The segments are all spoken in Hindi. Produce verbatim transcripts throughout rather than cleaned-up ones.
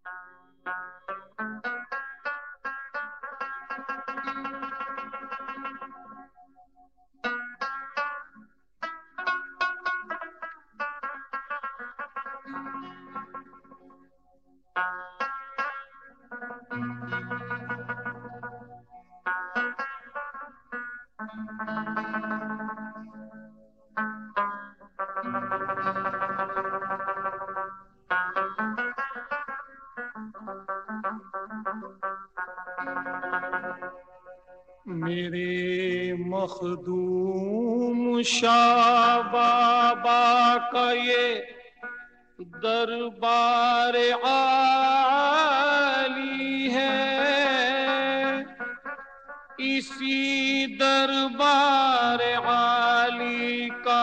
मेरे मखदूम शाह बाबा का ये दरबार आली है, इसी दरबार आली का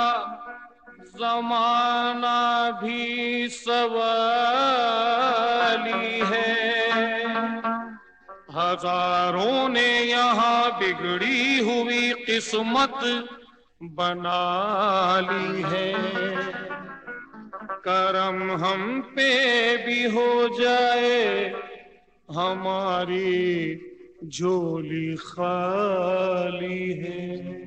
जमाना भी सवाली है। हजारों ने यहाँ बिगड़ी हुई किस्मत बना ली है, करम हम पे भी हो जाए हमारी झोली खाली है।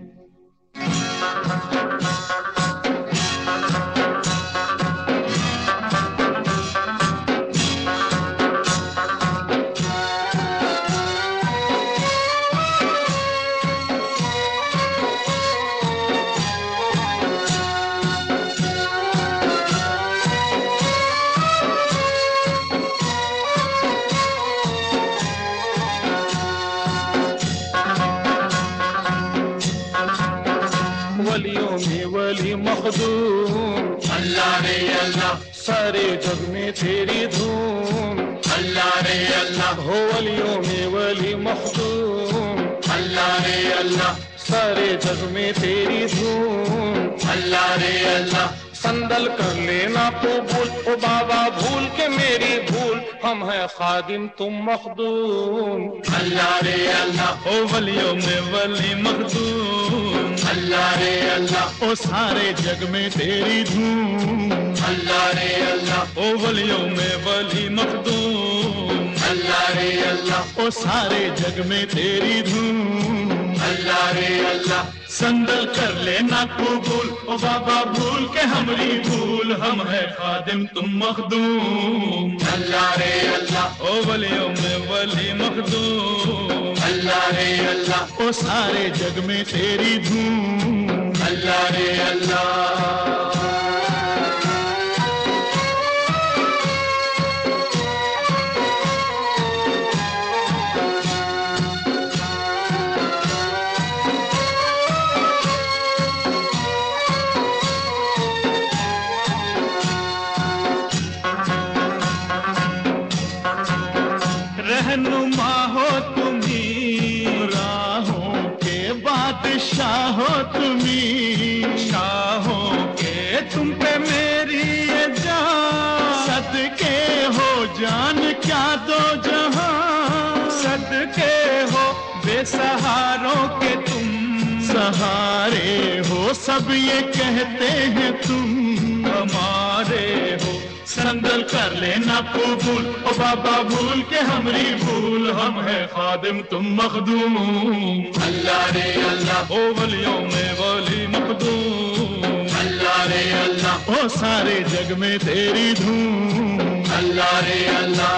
वलियों में वली मखदूम अल्लाह रे अल्लाह, सारे जग में तेरी धूम अल्लाह रे अल्लाह, हो। वलियों में वली मखदूम अल्लाह रे अल्लाह, सारे जग में तेरी धूम अल्लाह रे अल्लाह। संदल कर लेना कबूल ओ बाबा, भूल के मेरी भूल, हम है खादिम तुम मखदूम अल्लाह रे अल्लाह, ओ वलियों में वली मखदूम अल्लाह रे अल्लाह, ओ सारे जग में तेरी धूम अल्लाह रे अल्लाह, ओ वलियों में वली मखदूम अल्लाह रे अल्लाह, ओ सारे जग में तेरी धूम अल्लाह रे अल्लाह। संदल कर लेना कबूल ओ बाबा, भूल के हमरी भूल, हम है खादिम तुम मखदूम अल्लाह रे अल्लाह, ओ वलियों में वली मखदूम अल्लाह रे अल्लाह, ओ सारे जग में तेरी धूम अल्लाह रे अल्लाह। रहनुमा हो तुम्ही, राहों के बादशाह हो तुम्ही, शाहों के तुम पे मेरी ये जान, सदके हो जान क्या दो जहां, सदके हो बेसहारों के तुम, सहारे हो सब ये कहते हैं तुम हमारे हो। संदल कर लेना कबूल ओ बाबा, भूल के हमरी भूल, हम है खादिम तुम मखदूम अल्लाह रे अल्लाह, ओ वलियों में वली मखदूम अल्लाह रे अल्लाह, ओ सारे जग में तेरी धूम अल्लाह रे अल्लाह।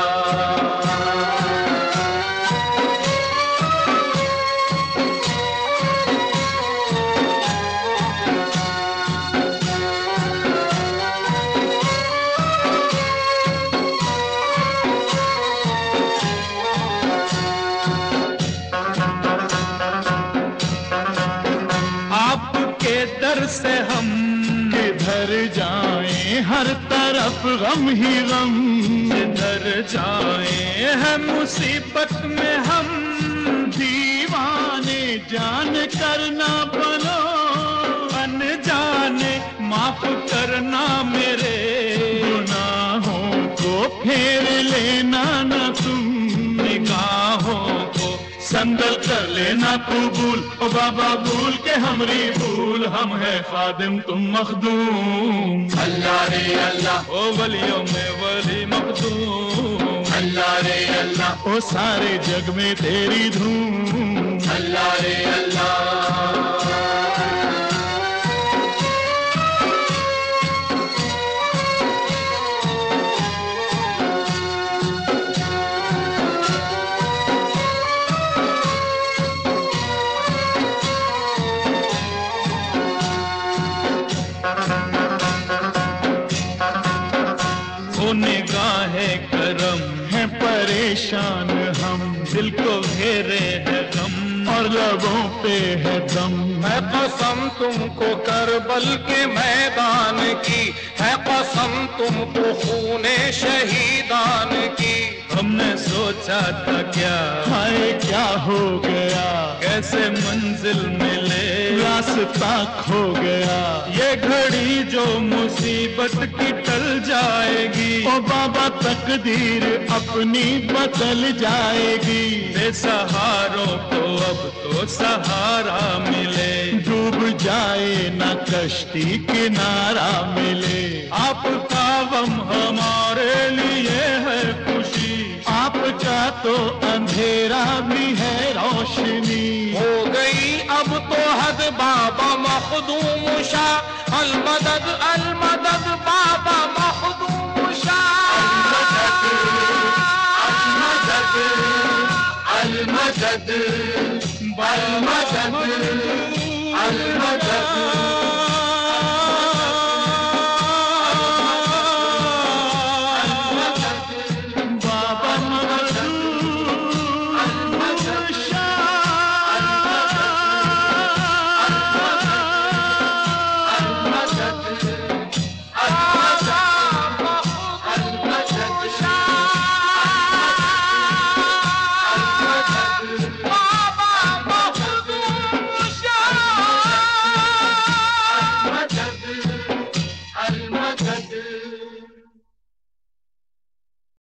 दर से हम किधर जाएं, हर तरफ गम ही गम, किधर जाएं है मुसीबत में हम, दीवाने जान करना बनो, अनजाने माफ करना मेरे गुनाहों को, फेर लेना न तुम निगाहों को, संदल कर लेना कबूल ओ बाबा, भूल के हमरी भूल, हम है खादिम तुम मखदूम अल्लाह रे अल्लाह, ओ वलियों में वली मखदूम अल्लाह रे अल्लाह, ओ सारे जग में तेरी धूम। अल्लाह रे अल्लाह। निगाहे करम है परेशान हम, दिल को घेरे है गम और लबों पे है दम। है कसम तुमको करबल के मैदान की, है कसम तुमको खूने शहीदान की। हमने सोचा था क्या हाय क्या हो गया, कैसे मंजिल मिले रास्ता खो गया। ये घड़ी जो मुसीबत की टल जाएगी, ओ बाबा तकदीर अपनी बदल जाएगी। बेसहारों को अब तो सहारा मिले, डूब जाए ना कश्ती किनारा मिले। आपका गम हमारे लिए है खुशी, आपका तो अंधेरा भी है रोशनी। हो गई अब तो हद बाबा मखदूम शाह, अलमदद अलमदद बाबा।